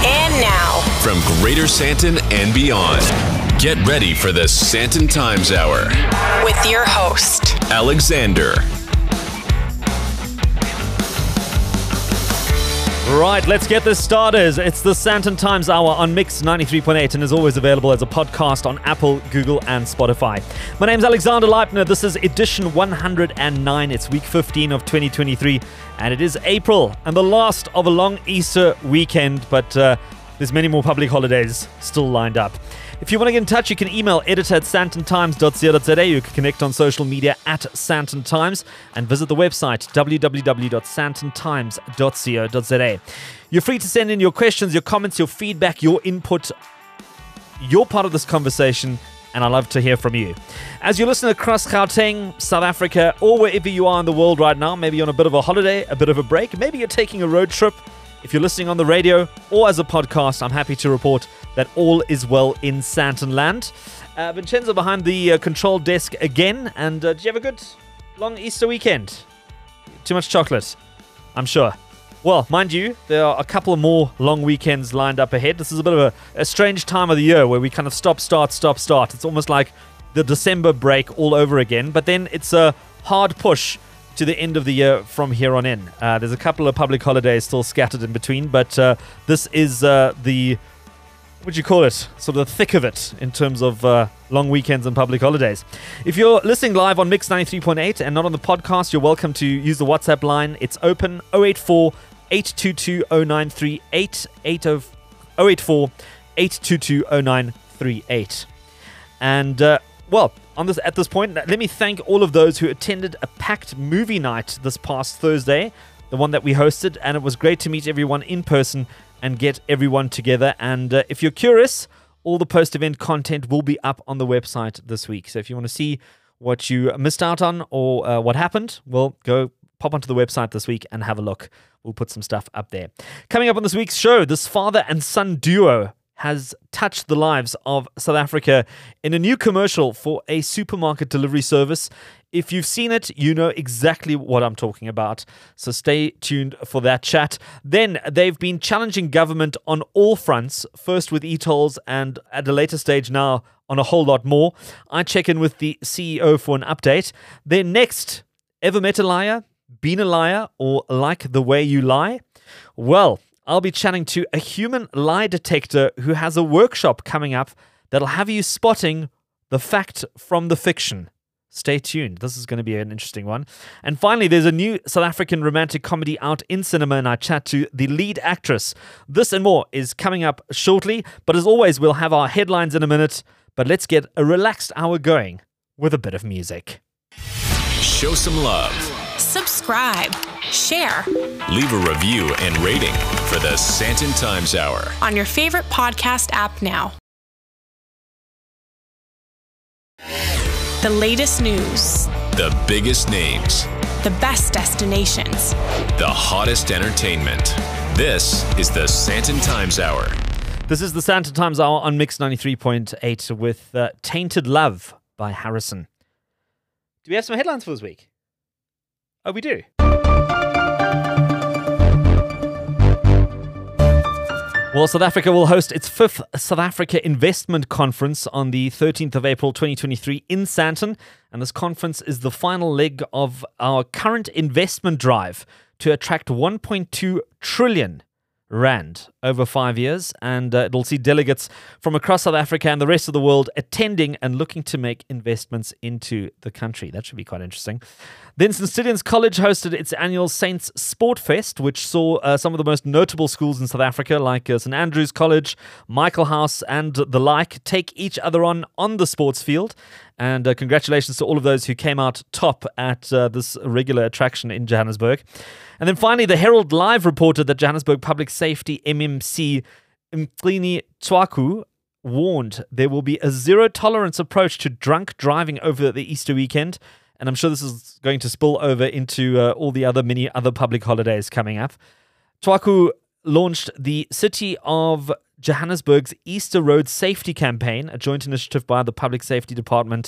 And now, from Greater Santon and beyond, get ready for the Santon Times Hour with your host, Alexander. Right, let's get this started. It's the Santon Times Hour on Mix 93.8 and is always available as a podcast on Apple, Google and Spotify. My name's Alexander Leipner. This is edition 109. It's week 15 of 2023 and it is April and the last of a long Easter weekend, but there's many more public holidays still lined up. If you want to get in touch, you can email editor@santontimes.co.za. You can connect on social media @Santon Times and visit the website www.santontimes.co.za. You're free to send in your questions, your comments, your feedback, your input. You're part of this conversation, and I love to hear from you. As you listen across Gauteng, South Africa, or wherever you are in the world right now, maybe on a bit of a holiday, a bit of a break, maybe you're taking a road trip. If you're listening on the radio or as a podcast, I'm happy to report that all is well in Santonland. Vincenzo behind the control desk again. And did you have a good long Easter weekend? Too much chocolate, I'm sure. Well, mind you, there are a couple of more long weekends lined up ahead. This is a bit of a strange time of the year where we kind of stop, start. It's almost like the December break all over again. But then it's a hard push to the end of the year from here on in. There's a couple of public holidays still scattered in between, but this is the, what do you call it, sort of the thick of it in terms of long weekends and public holidays. If you're listening live on Mix 93.8 and not on the podcast, you're welcome to use the WhatsApp line. It's open 084-822-0938, 084-822-0938. And, well, at this point, let me thank all of those who attended a packed movie night this past Thursday, the one that we hosted, and it was great to meet everyone in person and get everyone together. And if you're curious, all the post-event content will be up on the website this week. So if you want to see what you missed out on or what happened, well, go pop onto the website this week and have a look. We'll put some stuff up there. Coming up on this week's show, this father and son duo has touched the lives of South Africa in a new commercial for a supermarket delivery service. If you've seen it, you know exactly what I'm talking about. So stay tuned for that chat. Then they've been challenging government on all fronts, first with e-tolls and at a later stage now on a whole lot more. I check in with the CEO for an update. Then next, ever met a liar, been a liar, or like the way you lie? Well, I'll be chatting to a human lie detector who has a workshop coming up that'll have you spotting the fact from the fiction. Stay tuned. This is going to be an interesting one. And finally, there's a new South African romantic comedy out in cinema, and I chat to the lead actress. This and more is coming up shortly, but as always, we'll have our headlines in a minute. But let's get a relaxed hour going with a bit of music. Show some love. subscribe, share, leave a review and rating for the Santon Times Hour on your favorite podcast app now. The latest news, the biggest names, the best destinations, the hottest entertainment. This is the Santon Times Hour. This is the Santon Times Hour on Mix 93.8 with Tainted Love by Harrison. Do we have some headlines for this week? Oh, we do. Well, South Africa will host its 5th South Africa Investment Conference on the 13th of April 2023 in Santon. And this conference is the final leg of our current investment drive to attract 1.2 trillion rand over 5 years. And it'll see delegates from across South Africa and the rest of the world attending and looking to make investments into the country. That should be quite interesting. Then St. Stithians College hosted its annual Saints Sport Fest, which saw some of the most notable schools in South Africa, like St. Andrews College, Michael House, and the like, take each other on the sports field. And congratulations to all of those who came out top at this regular attraction in Johannesburg. And then finally, the Herald Live reported that Johannesburg Public Safety MMC Mqini Twaku warned there will be a zero-tolerance approach to drunk driving over the Easter weekend. And I'm sure this is going to spill over into all the many other public holidays coming up. Twaku launched the City of Johannesburg's Easter Road Safety Campaign, a joint initiative by the Public Safety Department,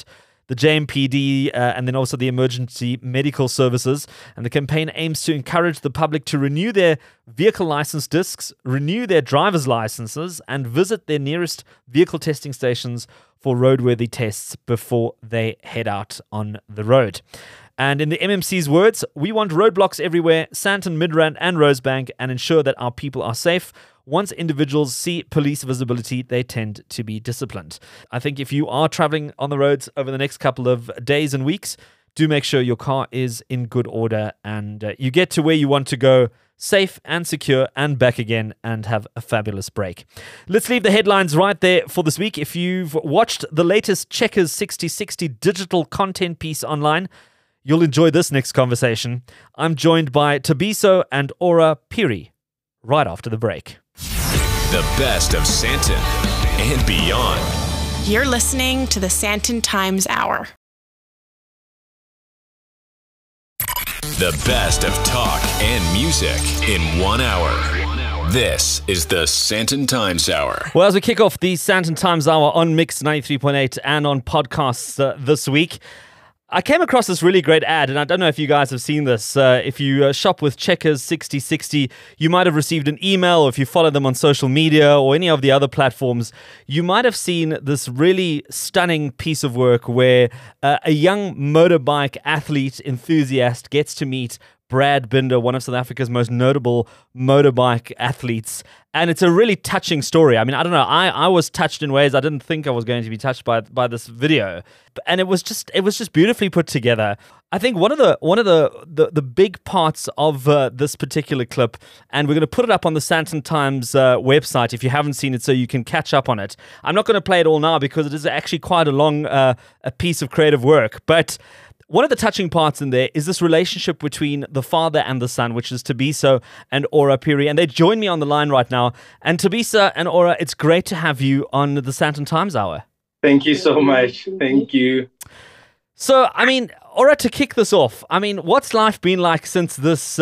the JMPD, and then also the emergency medical services. And the campaign aims to encourage the public to renew their vehicle license discs, renew their driver's licenses, and visit their nearest vehicle testing stations for roadworthy tests before they head out on the road. And in the MMC's words, we want roadblocks everywhere, Sandton, Midrand and Rosebank, and ensure that our people are safe. Once individuals see police visibility, they tend to be disciplined. I think if you are traveling on the roads over the next couple of days and weeks, do make sure your car is in good order and you get to where you want to go safe and secure and back again and have a fabulous break. Let's leave the headlines right there for this week. If you've watched the latest Checkers 6060 digital content piece online, you'll enjoy this next conversation. I'm joined by Thabiso and Ora Phiri right after the break. The best of Sandton and beyond. You're listening to the Sandton Times Hour. The best of talk and music in 1 hour. This is the Sandton Times Hour. Well, as we kick off the Sandton Times Hour on Mix 93.8 and on podcasts this week, I came across this really great ad, and I don't know if you guys have seen this. If you shop with Checkers 6060, you might have received an email, or if you follow them on social media or any of the other platforms, you might have seen this really stunning piece of work where a young motorbike athlete enthusiast gets to meet Brad Binder, one of South Africa's most notable motorbike athletes. And it's a really touching story. I mean, I don't know. I was touched in ways I didn't think I was going to be touched by this video. And it was just beautifully put together. I think one of the big parts of this particular clip, and we're going to put it up on the Sandton Times website if you haven't seen it, so you can catch up on it. I'm not going to play it all now because it is actually quite a long a piece of creative work. But one of the touching parts in there is this relationship between the father and the son, which is Thabiso and Ora Phiri. And they join me on the line right now. And Thabiso and Ora, it's great to have you on the Sandton Times Hour. Thank you so much. Thank you. So, I mean, Ora, to kick this off, I mean, what's life been like since this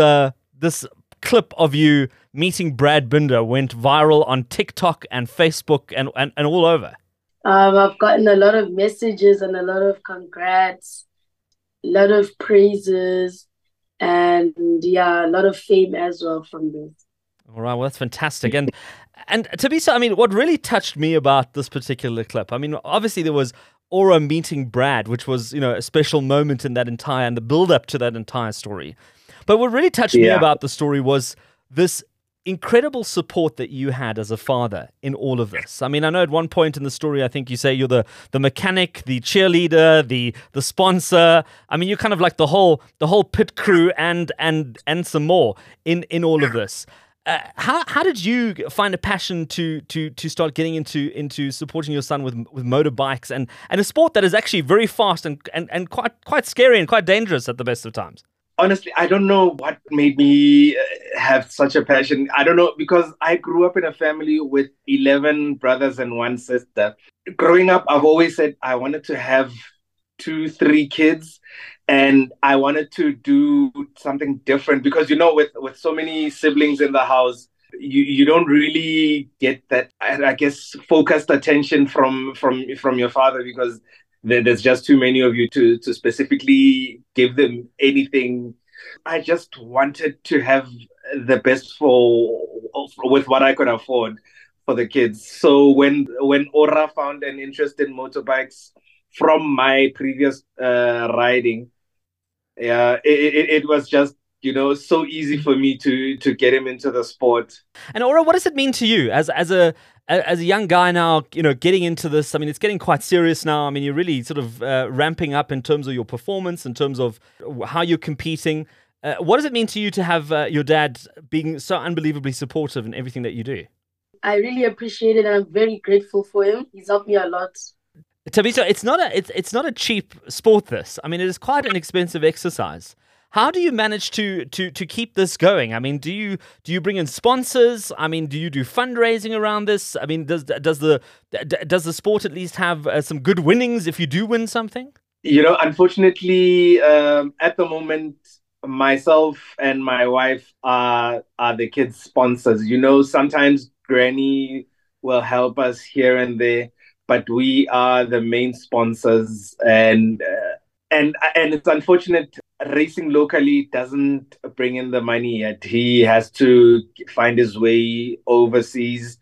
clip of you meeting Brad Binder went viral on TikTok and Facebook and all over? I've gotten a lot of messages and a lot of congrats, a lot of praises, and a lot of fame as well from this. All right, well, that's fantastic. And Thabiso, I mean, what really touched me about this particular clip, I mean, obviously there was Ora meeting Brad, which was, a special moment in that entire, and the build-up to that entire story. But what really touched me about the story was this incredible support that you had as a father in all of this. I mean, I know at one point in the story, I think you say you're the mechanic, the cheerleader, the sponsor. I mean, you're kind of like the whole pit crew and some more in all of this. How did you find a passion to start getting into supporting your son with motorbikes and a sport that is actually very fast and quite scary and quite dangerous at the best of times? Honestly, I don't know what made me have such a passion. I don't know, because I grew up in a family with 11 brothers and one sister. Growing up, I've always said I wanted to have 2-3 kids, and I wanted to do something different because, with so many siblings in the house, you don't really get that, I guess, focused attention from your father, because there's just too many of you to specifically give them anything. I just wanted to have the best with what I could afford for the kids. So when Ora found an interest in motorbikes from my previous riding, it was just so easy for me to get him into the sport. And Ora, what does it mean to you as a young guy now, getting into this? I mean, it's getting quite serious now. I mean, you're really sort of ramping up in terms of your performance, in terms of how you're competing. What does it mean to you to have your dad being so unbelievably supportive in everything that you do? I really appreciate it, and I'm very grateful for him. He's helped me a lot. Thabiso, it's not a cheap sport, this. I mean, it is quite an expensive exercise. How do you manage to keep this going? I mean, do you bring in sponsors? I mean, do you do fundraising around this? I mean, does the sport at least have some good winnings if you do win something? Unfortunately, at the moment, myself and my wife are the kids' sponsors. Sometimes Granny will help us here and there, but we are the main sponsors, and it's unfortunate. Racing locally doesn't bring in the money yet. He has to find his way overseas.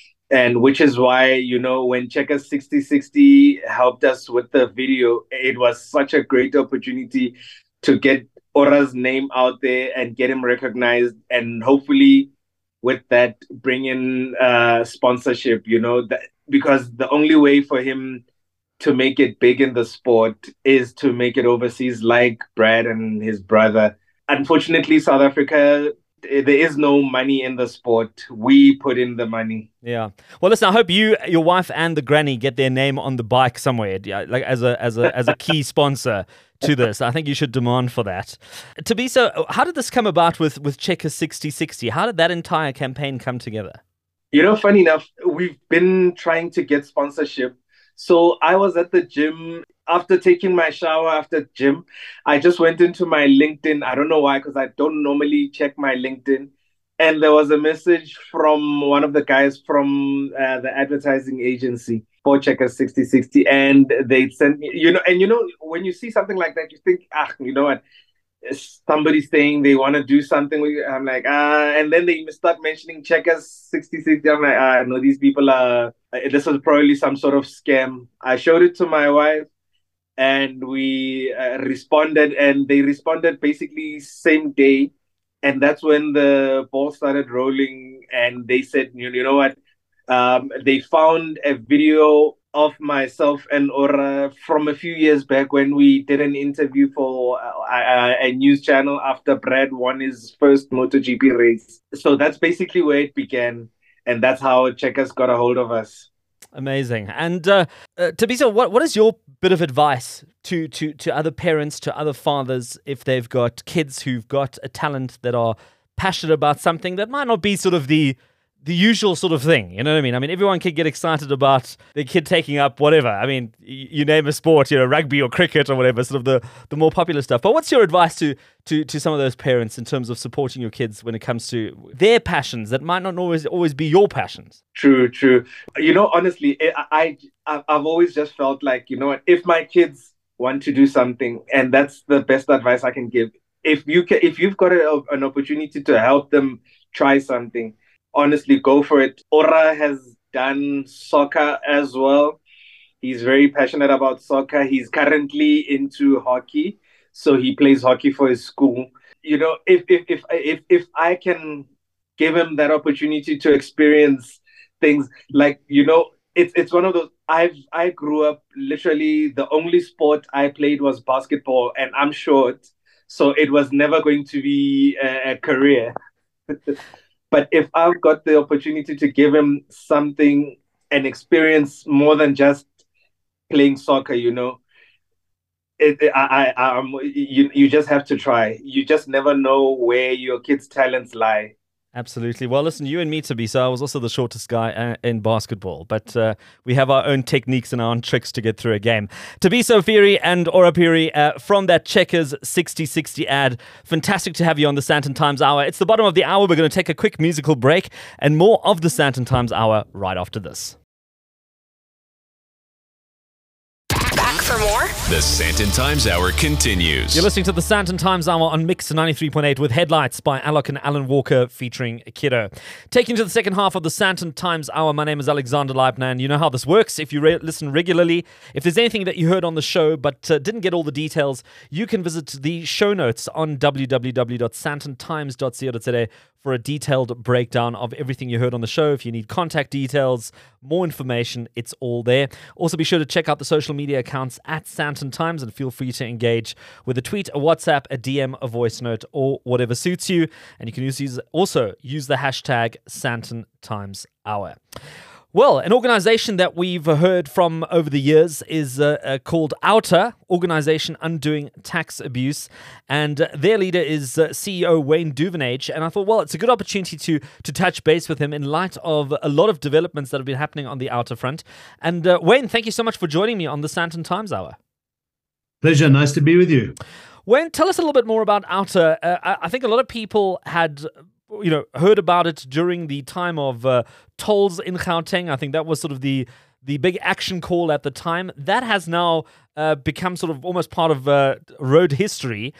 And which is why, when Checkers 6060 helped us with the video, it was such a great opportunity to get Ora's name out there and get him recognized. And hopefully, with that, bring in sponsorship, because the only way for him to make it big in the sport is to make it overseas, like Brad and his brother. Unfortunately, South Africa, there is no money in the sport. We put in the money. Yeah. Well, listen, I hope you, your wife, and the granny get their name on the bike somewhere, like as a key sponsor to this. I think you should demand for that. Thabiso, how did this come about with Checkers 6060? How did that entire campaign come together? Funny enough, we've been trying to get sponsorship. So I was at the gym after taking my shower after gym. I just went into my LinkedIn. I don't know why, because I don't normally check my LinkedIn. And there was a message from one of the guys from the advertising agency for Checkers 6060. And they sent me, when you see something like that, you think, you know what? Somebody's saying they want to do something. I'm like, and then they start mentioning Checkers 6060. I'm like, no, these people are, this was probably some sort of scam. I showed it to my wife and we responded, and they responded basically same day. And that's when the ball started rolling, and they said, you know what? They found a video of myself and Ora from a few years back when we did an interview for a news channel after Brad won his first MotoGP race. So that's basically where it began, and that's how Checkers got a hold of us. Amazing. And Thabiso, what is your bit of advice to other parents, to other fathers, if they've got kids who've got a talent that are passionate about something that might not be sort of the usual sort of thing, you know what I mean? I mean, everyone can get excited about their kid taking up whatever. I mean, you name a sport, rugby or cricket or whatever, sort of the more popular stuff. But what's your advice to some of those parents in terms of supporting your kids when it comes to their passions that might not always be your passions? True. Honestly, I've always just felt like, if my kids want to do something, and that's the best advice I can give. If you've got an opportunity to help them try something, honestly, go for it. Ora has done soccer as well. He's very passionate about soccer. He's currently into hockey, so he plays hockey for his school. If I can give him that opportunity to experience things like, it's one of those. I grew up, literally the only sport I played was basketball, and I'm short, so it was never going to be a career. But if I've got the opportunity to give him something, an experience more than just playing soccer, you just have to try. You just never know where your kids' talents lie. Absolutely. Well, listen, you and me, Thabiso, I was also the shortest guy in basketball, but we have our own techniques and our own tricks to get through a game. Thabiso Phiri and Ora Phiri from that Checkers 6060 ad. Fantastic to have you on the Sandton Times Hour. It's the bottom of the hour. We're going to take a quick musical break and more of the Sandton Times Hour right after this. For more, the Sandton Times Hour continues. You're listening to the Sandton Times Hour on Mix 93.8 with Headlights by Alok and Alan Walker featuring Kiddo. Taking to the second half of the Sandton Times Hour, my name is Alexander Leibner, and you know how this works. If you listen regularly, if there's anything that you heard on the show but didn't get all the details, you can visit the show notes on www.sandtontimes.co.za for a detailed breakdown of everything you heard on the show. If you need contact details, more information, it's all there. Also, be sure to check out the social media accounts at Sandton Times and feel free to engage with a tweet, a WhatsApp, a DM, a voice note, or whatever suits you. And you can also use the hashtag Sandton Times Hour. Well, an organization that we've heard from over the years is called OUTA, Organization Undoing Tax Abuse, and their leader is CEO Wayne Duvenage. And I thought, well, it's a good opportunity to touch base with him in light of a lot of developments that have been happening on the OUTA front. And Wayne, thank you so much for joining me on the Sandton Times Hour. Pleasure. Nice to be with you. Wayne, tell us a little bit more about OUTA. I think a lot of people had heard about it during the time of tolls in Gauteng. I think that was sort of the the big action call at the time. That has now become sort of almost part of road history.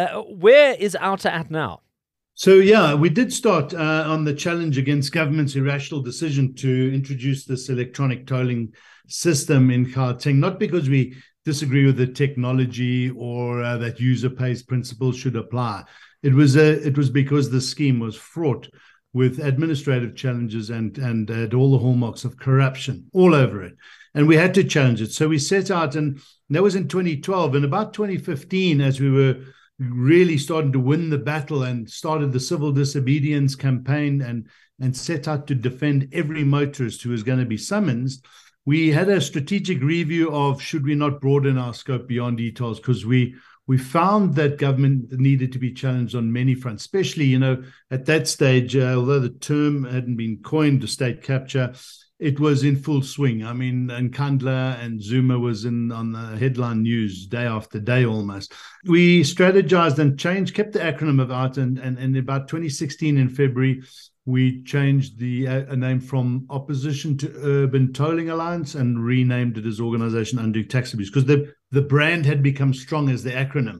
Where is OUTA at now? So, yeah, we did start on the challenge against government's irrational decision to introduce this electronic tolling system in Gauteng, not because we disagree with the technology or that user pays principles should apply. It was because the scheme was fraught with administrative challenges and had all the hallmarks of corruption all over it. And we had to challenge it. So we set out, and that was in 2012. And about 2015, as we were really starting to win the battle and started the civil disobedience campaign and set out to defend every motorist who was going to be summoned, we had a strategic review of should we not broaden our scope beyond e-tolls, because we found that government needed to be challenged on many fronts, especially, at that stage, although the term hadn't been coined, the state capture, it was in full swing. I mean, Nkandla and Zuma was on the headline news day after day almost. We strategized and changed, kept the acronym of OUTA, and in about 2016 in February, we changed the name from Opposition to Urban Tolling Alliance and renamed it as Organisation Undoing Tax Abuse, because the brand had become strong as the acronym.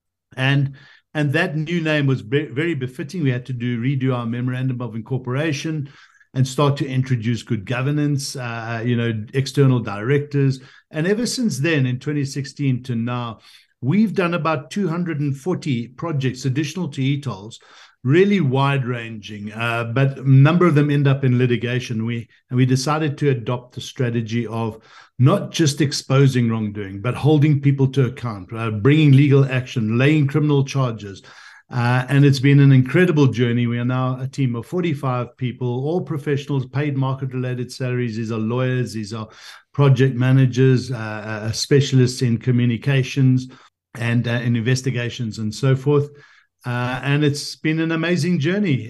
And that new name was very befitting. We had to redo our memorandum of incorporation and start to introduce good governance, external directors. And ever since then, in 2016 to now, we've done about 240 projects additional to e-tolls, really wide-ranging, but a number of them end up in litigation. We decided to adopt the strategy of not just exposing wrongdoing, but holding people to account, bringing legal action, laying criminal charges. And it's been an incredible journey. We are now a team of 45 people, all professionals, paid market-related salaries. These are lawyers, these are project managers, specialists in communications and in investigations and so forth. And it's been an amazing journey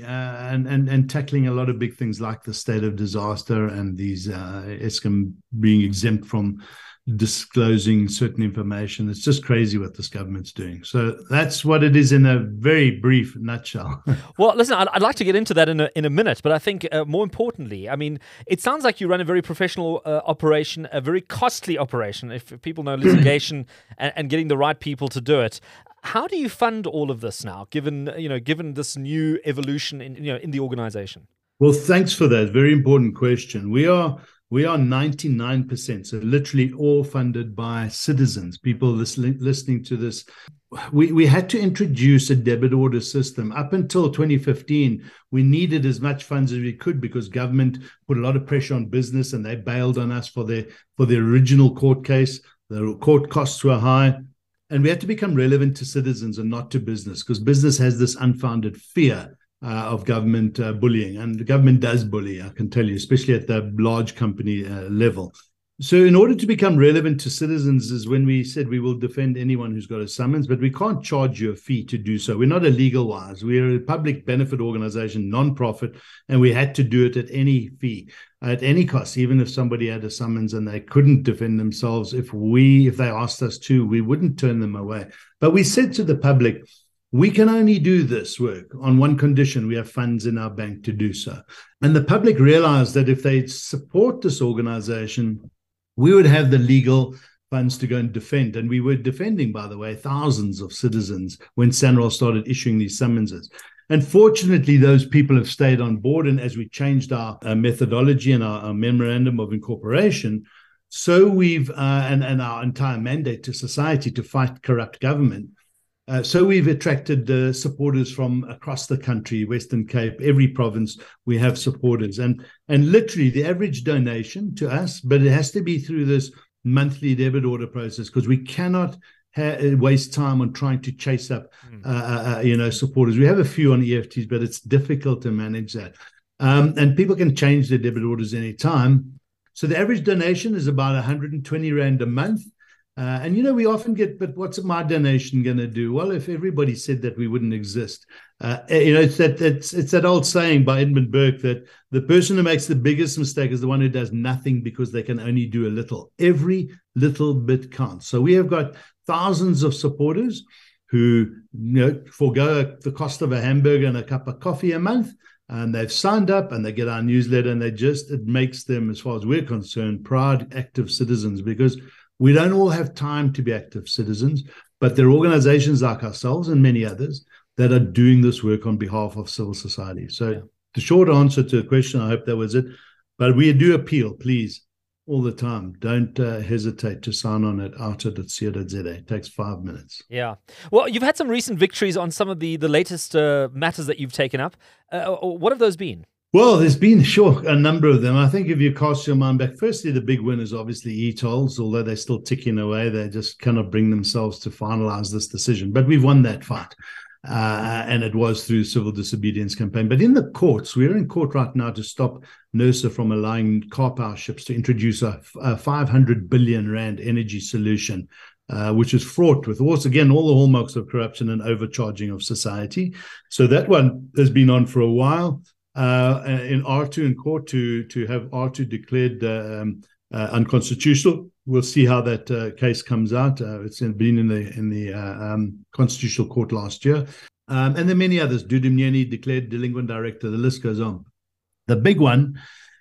and tackling a lot of big things like the state of disaster and these Eskom being exempt from disclosing certain information. It's just crazy what this government's doing. So that's what it is in a very brief nutshell. Well, listen, I'd like to get into that in a minute, but I think more importantly, I mean, it sounds like you run a very professional operation, a very costly operation, if people know litigation and getting the right people to do it. How do you fund all of this now, given this new evolution in the organization? Well, thanks for that. Very important question. We are 99%, so literally all funded by citizens, people listening to this. We had to introduce a debit order system. Up until 2015, we needed as much funds as we could because government put a lot of pressure on business and they bailed on us for the original court case. The court costs were high. And we had to become relevant to citizens and not to business, because business has this unfounded fear of government bullying. And the government does bully, I can tell you, especially at the large company level. So in order to become relevant to citizens is when we said we will defend anyone who's got a summons, but we can't charge you a fee to do so. We're not a legal wise. We're a public benefit organization, non-profit, and we had to do it at any fee, at any cost. Even if somebody had a summons and they couldn't defend themselves, if they asked us to, we wouldn't turn them away. But we said to the public, we can only do this work on one condition: we have funds in our bank to do so. And the public realized that if they support this organization, we would have the legal funds to go and defend. And we were defending, by the way, thousands of citizens when SANRAL started issuing these summonses. And fortunately, those people have stayed on board. And as we changed our methodology and our memorandum of incorporation, so we've, and our entire mandate to society to fight corrupt government, so we've attracted supporters from across the country, Western Cape, every province. We have supporters, and literally the average donation to us, but it has to be through this monthly debit order process, because we cannot waste time on trying to chase up, supporters. We have a few on EFTs, but it's difficult to manage that, and people can change their debit orders anytime. So the average donation is about 120 Rand a month. And we often get, but what's my donation going to do? Well, if everybody said that, we wouldn't exist. It's that old saying by Edmund Burke that the person who makes the biggest mistake is the one who does nothing because they can only do a little. Every little bit counts. So we have got thousands of supporters who forgo the cost of a hamburger and a cup of coffee a month and they've signed up and they get our newsletter, and it makes them, as far as we're concerned, proud, active citizens, because we don't all have time to be active citizens, but there are organizations like ourselves and many others that are doing this work on behalf of civil society. So the short answer to the question, I hope that was it, but we do appeal, please, all the time. Don't hesitate to sign on at outer.co.za. It takes 5 minutes. Yeah. Well, you've had some recent victories on some of the latest matters that you've taken up. What have those been? Well, there's been, a number of them. I think if you cast your mind back, firstly, the big win is obviously e-tolls, although they're still ticking away. They just cannot bring themselves to finalize this decision. But we've won that fight. And it was through the civil disobedience campaign. But in the courts, we're in court right now to stop NERSA from allowing car power ships to introduce a 500 billion rand energy solution, which is fraught with, once again, all the hallmarks of corruption and overcharging of society. So that one has been on for a while. In R2 in court to have R2 declared unconstitutional. We'll see how that case comes out. It's been in the Constitutional Court last year. And then many others. Dudu Myeni declared delinquent director. The list goes on. The big one,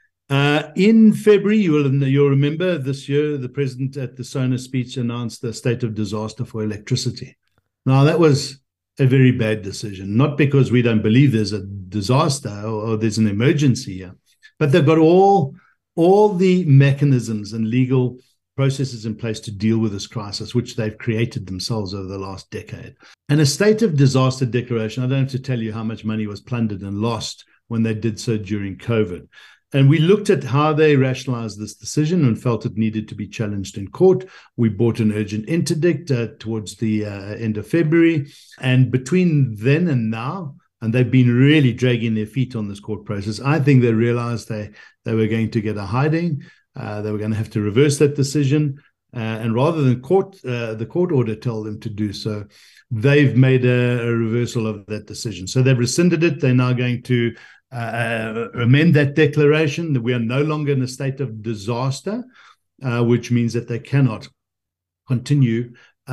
in February, you'll remember this year, the president at the SONA speech announced the state of disaster for electricity. Now, that was a very bad decision, not because we don't believe there's a disaster or there's an emergency here, but they've got all the mechanisms and legal processes in place to deal with this crisis, which they've created themselves over the last decade. And a state of disaster declaration, I don't have to tell you how much money was plundered and lost when they did so during COVID. And we looked at how they rationalized this decision and felt it needed to be challenged in court. We bought an urgent interdict towards the end of February. And between then and now, and they've been really dragging their feet on this court process, I think they realized they were going to get a hiding. They were going to have to reverse that decision. And rather than the court order tell them to do so, they've made a reversal of that decision. So they've rescinded it. They're now going to amend that declaration that we are no longer in a state of disaster, which means that they cannot continue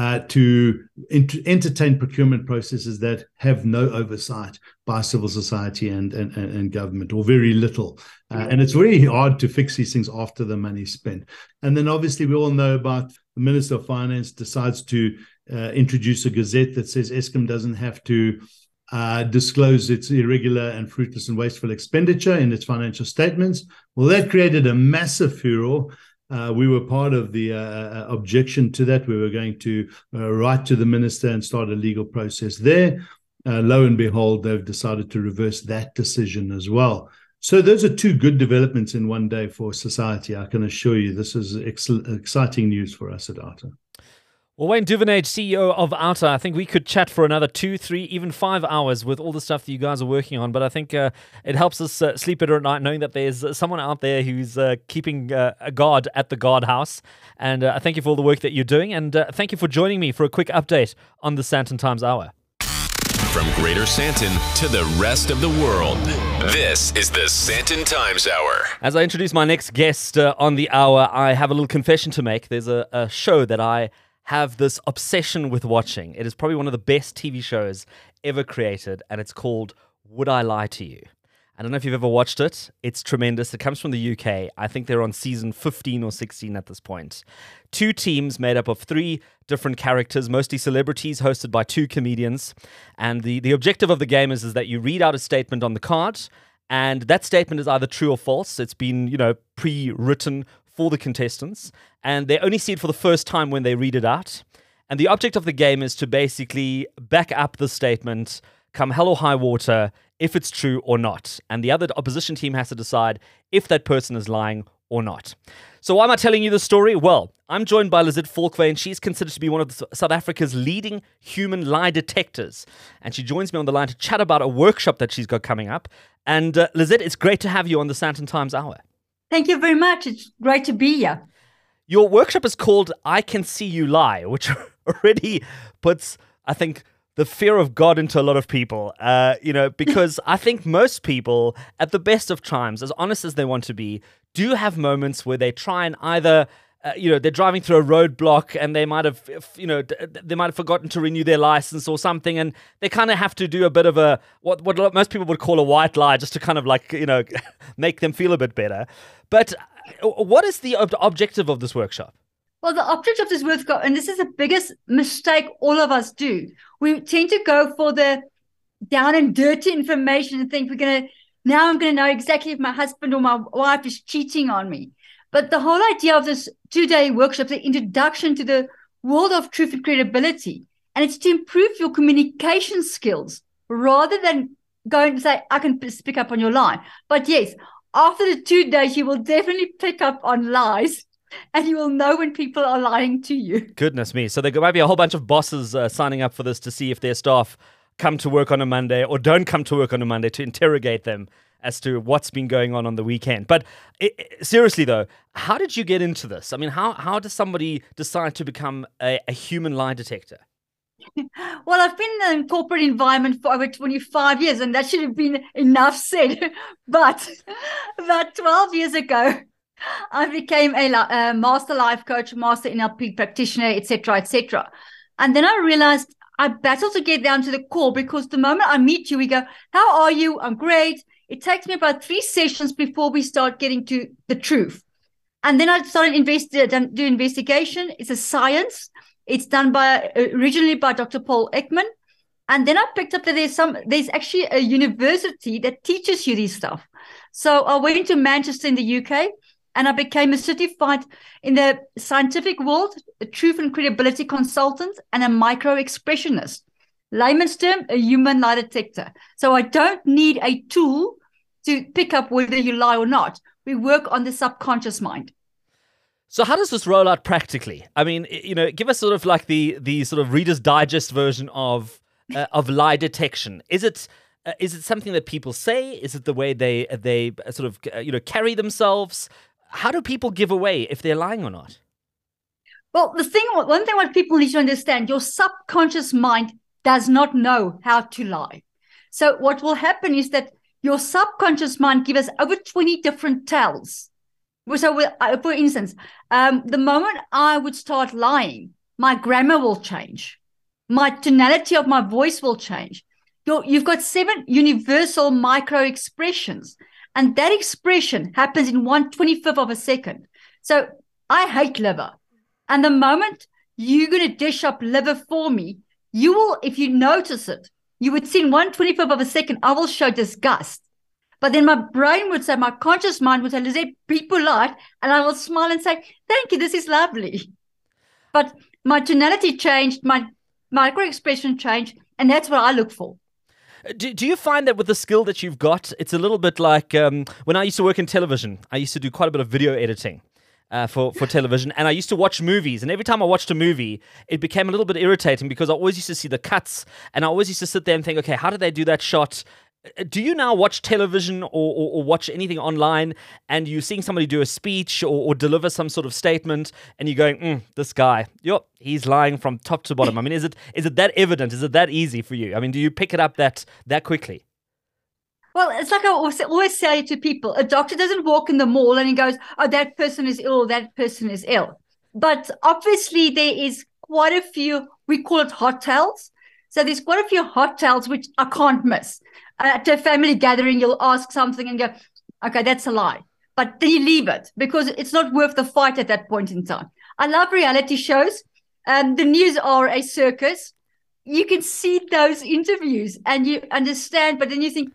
to entertain procurement processes that have no oversight by civil society and government, or very little. And it's very hard to fix these things after the money's spent. And then obviously we all know about the Minister of Finance decides to introduce a gazette that says Eskom doesn't have to disclose its irregular and fruitless and wasteful expenditure in its financial statements. Well, that created a massive furor. We were part of the objection to that. We were going to write to the minister and start a legal process there. Lo and behold, they've decided to reverse that decision as well. So those are two good developments in one day for society. I can assure you this is exciting news for us at OUTA. Well, Wayne Duvenage, CEO of OUTA, I think we could chat for another 2, 3, even 5 hours with all the stuff that you guys are working on. But I think it helps us sleep better at night knowing that there's someone out there who's keeping a guard at the guardhouse. And I thank you for all the work that you're doing. And thank you for joining me for a quick update on the Sandton Times Hour. From Greater Sandton to the rest of the world, this is the Sandton Times Hour. As I introduce my next guest on the hour, I have a little confession to make. There's a show that I have this obsession with watching. It is probably one of the best TV shows ever created, and it's called Would I Lie to You? I don't know if you've ever watched it. It's tremendous. It comes from the UK. I think they're on season 15 or 16 at this point. 2 teams made up of 3 different characters, mostly celebrities, hosted by 2 comedians. And the objective of the game is that you read out a statement on the card, and that statement is either true or false. It's been, pre-written for the contestants, and they only see it for the first time when they read it out. And the object of the game is to basically back up the statement, come hell or high water, if it's true or not. And the other opposition team has to decide if that person is lying or not. So why am I telling you this story? Well, I'm joined by Lizette Falkveen, and she's considered to be one of South Africa's leading human lie detectors. And she joins me on the line to chat about a workshop that she's got coming up. And Lizette, it's great to have you on the Sandton Times Hour. Thank you very much. It's great to be here. Your workshop is called I Can See You Lie, which already puts, I think, the fear of God into a lot of people, because I think most people, at the best of times, as honest as they want to be, do have moments where they try and either they're driving through a roadblock and they might have, they might have forgotten to renew their license or something, and they kind of have to do a bit of a what most people would call a white lie, just to kind of make them feel a bit better. But what is the objective of this workshop? Well, the object of this workshop, and this is the biggest mistake all of us do, we tend to go for the down and dirty information and think I'm going to know exactly if my husband or my wife is cheating on me. But the whole idea of this 2-day workshop, the introduction to the world of truth and credibility, and it's to improve your communication skills rather than going to say, I can pick up on your lie. But yes, after the 2 days, you will definitely pick up on lies and you will know when people are lying to you. Goodness me. So there might be a whole bunch of bosses signing up for this to see if their staff come to work on a Monday or don't come to work on a Monday, to interrogate them as to what's been going on the weekend. But seriously, though, how did you get into this? I mean, how does somebody decide to become a human lie detector? Well, I've been in the corporate environment for over 25 years, and that should have been enough said. But about 12 years ago, I became a master life coach, master NLP practitioner, etc., etc. And then I realized I battled to get down to the core, because the moment I meet you, we go, how are you? I'm great. It takes me about 3 sessions before we start getting to the truth. And then I started do investigation. It's a science. It's done originally by Dr. Paul Ekman. And then I picked up that there's actually a university that teaches you this stuff. So I went to Manchester in the UK, and I became a certified in the scientific world, a truth and credibility consultant, and a micro-expressionist. Layman's term, a human lie detector. So I don't need a tool to pick up whether you lie or not. We work on the subconscious mind. So how does this roll out practically? I mean, give us sort of like the sort of Reader's Digest version of lie detection. Is it something that people say? Is it the way they sort of carry themselves? How do people give away if they're lying or not? Well, one thing what people need to understand, your subconscious mind does not know how to lie. So what will happen is that your subconscious mind gives us over 20 different tells. So, for instance, the moment I would start lying, my grammar will change. My tonality of my voice will change. You've got 7 universal micro expressions, and that expression happens in 1/25th of a second. So I hate liver. And the moment you're going to dish up liver for me, you will, if you notice it, you would see in 1/25th of a second, I will show disgust. But then my brain would say, my conscious mind would say, Lizette, be polite. And I will smile and say, thank you, this is lovely. But my tonality changed, my micro-expression changed, and that's what I look for. Do you find that with the skill that you've got, it's a little bit like when I used to work in television, I used to do quite a bit of video editing for television, and I used to watch movies, and every time I watched a movie, it became a little bit irritating because I always used to see the cuts, and I always used to sit there and think, okay, how did they do that shot? Do you now watch television or watch anything online, and you're seeing somebody do a speech or deliver some sort of statement, and you're going, this guy, he's lying from top to bottom? I mean, is it that evident? Is it that easy for you? I mean, do you pick it up that quickly? Well, it's like I always say to people, a doctor doesn't walk in the mall and he goes, oh, that person is ill, that person is ill. But obviously there is quite a few, we call it hot tells. So there's quite a few hot tells which I can't miss. At a family gathering, you'll ask something and go, okay, that's a lie. But then you leave it because it's not worth the fight at that point in time. I love reality shows. The news are a circus. You can see those interviews and you understand, but then you think,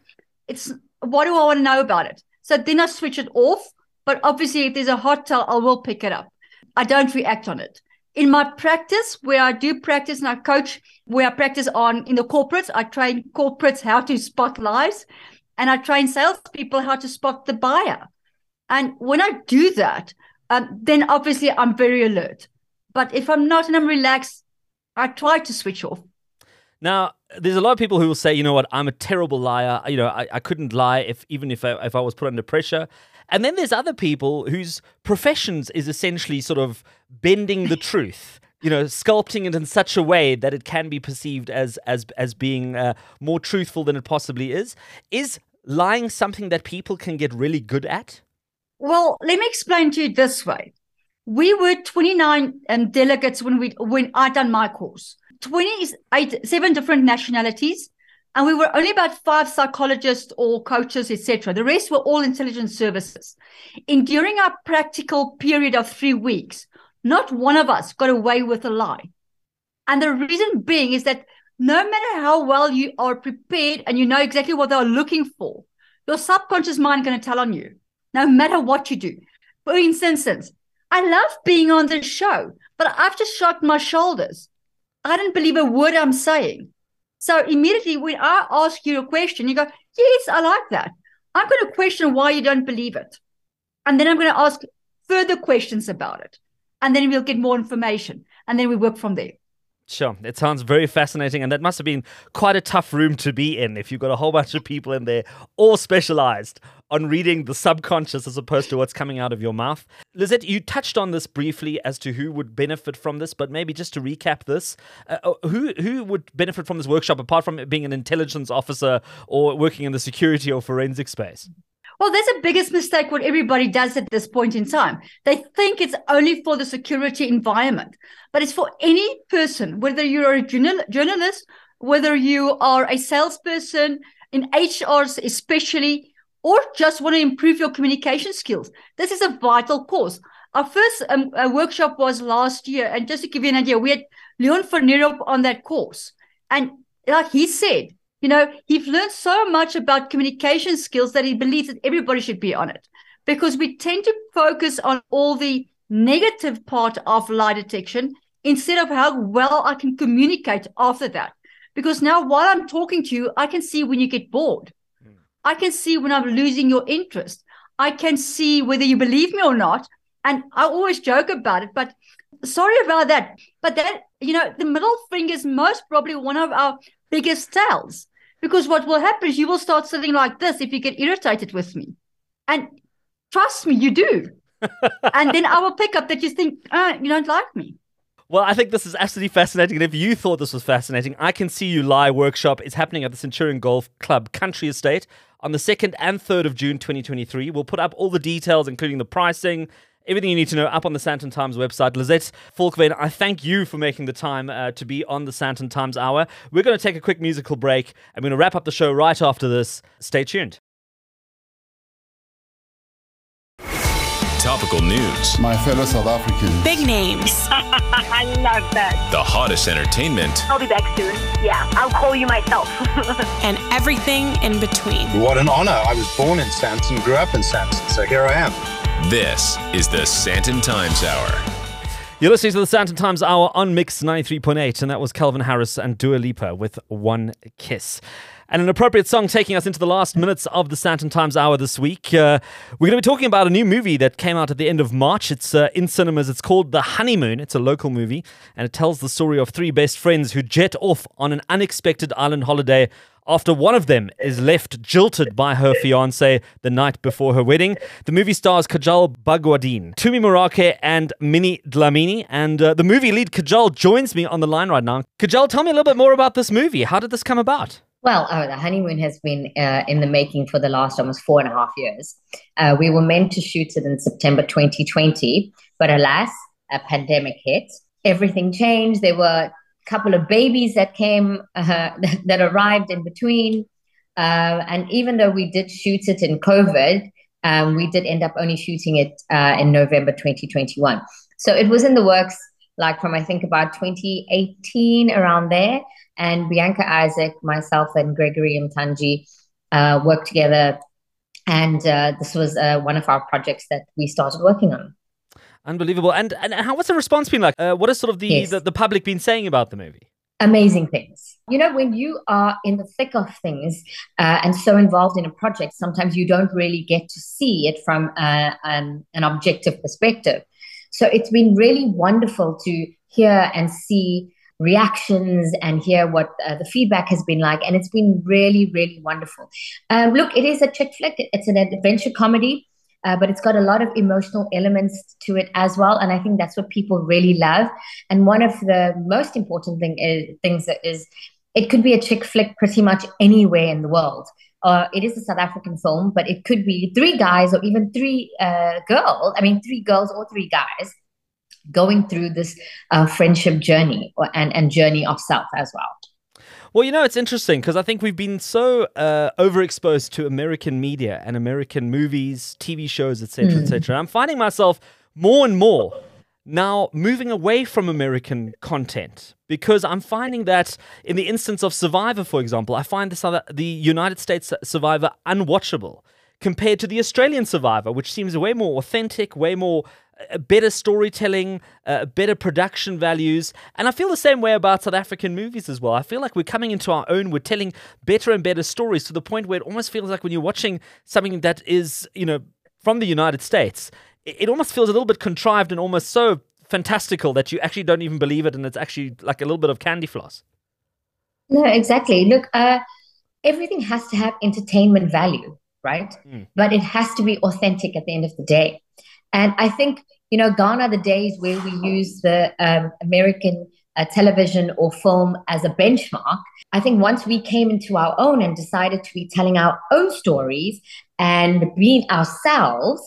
what do I want to know about it? So then I switch it off. But obviously, if there's a hot tell, I will pick it up. I don't react on it. In my practice, where I do practice and I coach, where I practice in the corporates, I train corporates how to spot lies, and I train salespeople how to spot the buyer. And when I do that, then obviously I'm very alert. But if I'm not and I'm relaxed, I try to switch off. Now, there's a lot of people who will say, you know what, I'm a terrible liar. I couldn't lie even if I was put under pressure. And then there's other people whose professions is essentially sort of bending the truth, sculpting it in such a way that it can be perceived as being more truthful than it possibly is. Is lying something that people can get really good at? Well, let me explain to you this way. We were 29 delegates when I done my course. 7 different nationalities, and we were only about 5 psychologists or coaches, etc. The rest were all intelligence services. During our practical period of 3 weeks, not one of us got away with a lie. And the reason being is that no matter how well you are prepared and you know exactly what they are looking for, your subconscious mind is going to tell on you, no matter what you do. For instance, I love being on the show, but I've just shrugged my shoulders. I don't believe a word I'm saying. So immediately when I ask you a question, you go, yes, I like that. I'm going to question why you don't believe it. And then I'm going to ask further questions about it. And then we'll get more information. And then we work from there. Sure. It sounds very fascinating, and that must have been quite a tough room to be in if you've got a whole bunch of people in there, all specialized on reading the subconscious as opposed to what's coming out of your mouth. Lizette, you touched on this briefly as to who would benefit from this, but maybe just to recap this, who would benefit from this workshop apart from being an intelligence officer or working in the security or forensic space? Well, that's the biggest mistake what everybody does at this point in time. They think it's only for the security environment, but it's for any person, whether you're a journalist, whether you are a salesperson, in HRs especially, or just want to improve your communication skills. This is a vital course. Our first workshop was last year, and just to give you an idea, we had Leon van Nierop on that course. And like he said, you know, he's learned so much about communication skills that he believes that everybody should be on it, because we tend to focus on all the negative part of lie detection instead of how well I can communicate after that. Because now while I'm talking to you, I can see when you get bored. I can see when I'm losing your interest. I can see whether you believe me or not. And I always joke about it, but sorry about that. But that, you know, the middle finger is most probably one of our biggest tells, because what will happen is you will start sitting like this if you get irritated with me. And trust me, you do. And then I will pick up that you think, you don't like me. Well, I think this is absolutely fascinating. And if you thought this was fascinating, I Can See You Lie workshop is happening at the Centurion Golf Club Country Estate on the 2nd and 3rd of June 2023. We'll put up all the details, including the pricing, everything you need to know, up on the Sandton Times website. Lizette Falkven, I thank you for making the time to be on the Sandton Times Hour. We're going to take a quick musical break. I'm going to wrap up the show right after this. Stay tuned. Topical news. My fellow South Africans. Big names. I love that. The hottest entertainment. I'll be back soon. Yeah, I'll call you myself. And everything in between. What an honor. I was born in Sandton, grew up in Sandton, so here I am. This is the Sandton Times Hour. You're listening to the Sandton Times Hour on Mix 93.8, and that was Calvin Harris and Dua Lipa with One Kiss. And an appropriate song taking us into the last minutes of the Sandton Times Hour this week. We're going to be talking about a new movie that came out at the end of March. It's in cinemas. It's called The Honeymoon. It's a local movie, and it tells the story of 3 best friends who jet off on an unexpected island holiday after one of them is left jilted by her fiancé the night before her wedding. The movie stars Kajal Bagwadin, Tumi Morake, and Minnie Dlamini. And the movie lead Kajal joins me on the line right now. Kajal, tell me a little bit more about this movie. How did this come about? Well, The Honeymoon has been in the making for the last almost 4.5 years. We were meant to shoot it in September 2020, but alas, a pandemic hit. Everything changed. There were a couple of babies that came, that arrived in between. And even though we did shoot it in COVID, we did end up only shooting it in November 2021. So it was in the works, like from, I think, about 2018, around there. And Bianca Isaac, myself, and Gregory Mtanji worked together. And this was one of our projects that we started working on. Unbelievable. And what's the response been like? What has sort of the public been saying about the movie? Amazing things. You know, when you are in the thick of things and so involved in a project, sometimes you don't really get to see it from an objective perspective. So it's been really wonderful to hear and see reactions and hear what the feedback has been like. And it's been really, really wonderful. Look, it is a chick flick. It's an adventure comedy, but it's got a lot of emotional elements to it as well. And I think that's what people really love. And one of the most important things is it could be a chick flick pretty much anywhere in the world. It is a South African film, but it could be 3 guys or even 3 girls. I mean, 3 girls or 3 guys going through this friendship journey and journey of self as well. Well, it's interesting because I think we've been so overexposed to American media and American movies, TV shows, etc., etc. I'm finding myself more and more now moving away from American content because I'm finding that in the instance of Survivor, for example, I find the United States Survivor unwatchable compared to the Australian Survivor, which seems way more authentic, way more better storytelling, better production values. And I feel the same way about South African movies as well. I feel like we're coming into our own. We're telling better and better stories to the point where it almost feels like when you're watching something that is, from the United States, it almost feels a little bit contrived and almost so fantastical that you actually don't even believe it. And it's actually like a little bit of candy floss. No, exactly. Look, everything has to have entertainment value, right? But it has to be authentic at the end of the day. And I think, gone are the days where we use the American television or film as a benchmark. I think once we came into our own and decided to be telling our own stories and being ourselves,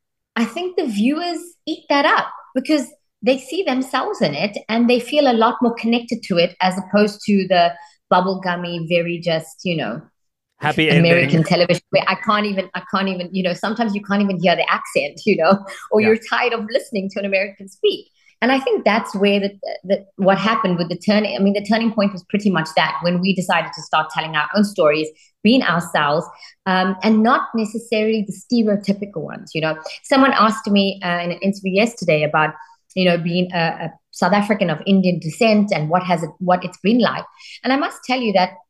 I think the viewers eat that up because they see themselves in it and they feel a lot more connected to it as opposed to the bubblegummy, very just, happy American ending. television where I can't even, sometimes you can't even hear the accent, or you're tired of listening to an American speak. And I think that's where what happened with the turning point was pretty much that when we decided to start telling our own stories, being ourselves, and not necessarily the stereotypical ones. Someone asked me in an interview yesterday about, being a South African of Indian descent and what it's been like. And I must tell you that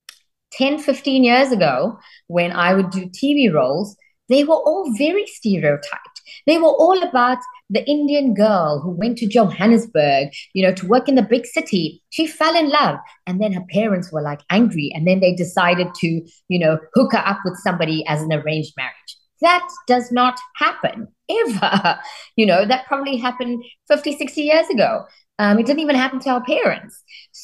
10, 15 years ago, when I would do TV roles, they were all very stereotyped. They were all about the Indian girl who went to Johannesburg, to work in the big city. She fell in love and then her parents were like angry. And then they decided to, hook her up with somebody as an arranged marriage. That does not happen ever. That probably happened 50, 60 years ago. It didn't even happen to our parents.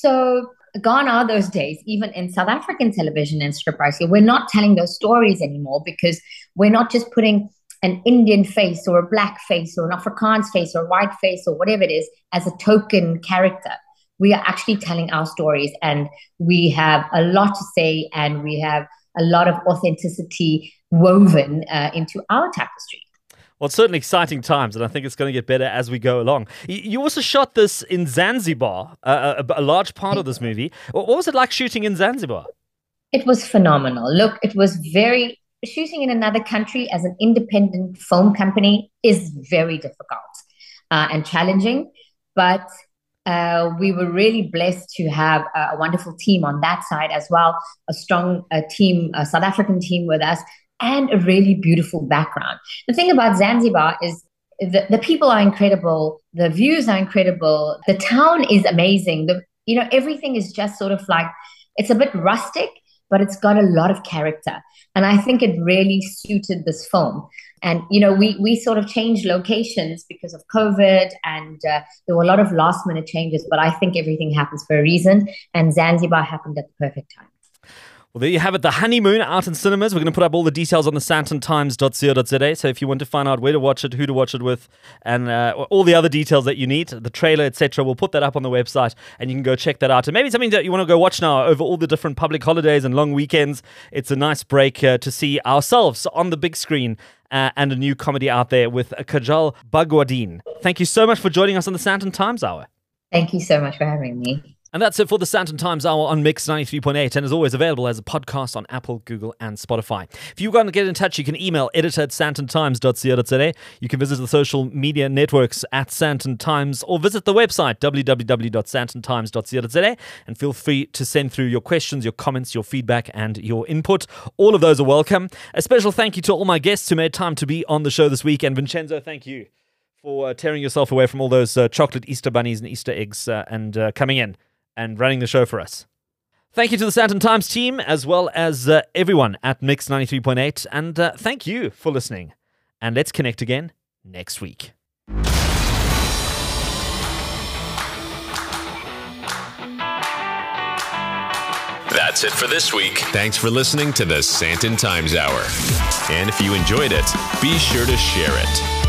So gone are those days, even in South African television and script writing. We're not telling those stories anymore because we're not just putting an Indian face or a black face or an Afrikaans face or a white face or whatever it is as a token character. We are actually telling our stories and we have a lot to say and we have a lot of authenticity woven into our tapestry. Well, it's certainly exciting times, and I think it's going to get better as we go along. You also shot this in Zanzibar, a large part of this movie. What was it like shooting in Zanzibar? It was phenomenal. Look, it was shooting in another country as an independent film company is very difficult and challenging, but we were really blessed to have a wonderful team on that side as well, a strong team, a South African team with us, and a really beautiful background. The thing about Zanzibar is the people are incredible, the views are incredible, the town is amazing. Everything is just sort of like, it's a bit rustic, but it's got a lot of character. And I think it really suited this film. And, we sort of changed locations because of COVID and there were a lot of last minute changes, but I think everything happens for a reason. And Zanzibar happened at the perfect time. Well, there you have it, The Honeymoon, out in cinemas. We're going to put up all the details on the santontimes.co.za. So if you want to find out where to watch it, who to watch it with, and all the other details that you need, the trailer, etc., we'll put that up on the website and you can go check that out. And maybe something that you want to go watch now over all the different public holidays and long weekends. It's a nice break to see ourselves on the big screen and a new comedy out there with Kajal Bhagwadeen. Thank you so much for joining us on the Sandton Times Hour. Thank you so much for having me. And that's it for the Sandton Times Hour on Mix 93.8, and as always available as a podcast on Apple, Google, and Spotify. If you want to get in touch, you can email editor@santontimes.co.za. You can visit the social media networks at Sandton Times, or visit the website www.santontimes.co.za, and feel free to send through your questions, your comments, your feedback, and your input. All of those are welcome. A special thank you to all my guests who made time to be on the show this week, and Vincenzo, thank you for tearing yourself away from all those chocolate Easter bunnies and Easter eggs and coming in and running the show for us. Thank you to the Sandton Times team, as well as everyone at Mix 93.8, and thank you for listening. And let's connect again next week. That's it for this week. Thanks for listening to the Sandton Times Hour. And if you enjoyed it, be sure to share it.